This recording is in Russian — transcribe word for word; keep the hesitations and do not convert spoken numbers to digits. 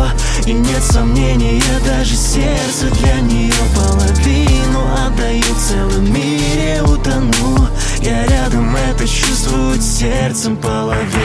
И нет сомнения, даже сердце для нее половину отдаю, в целом мире утону. Я рядом, это чувствует сердцем половину.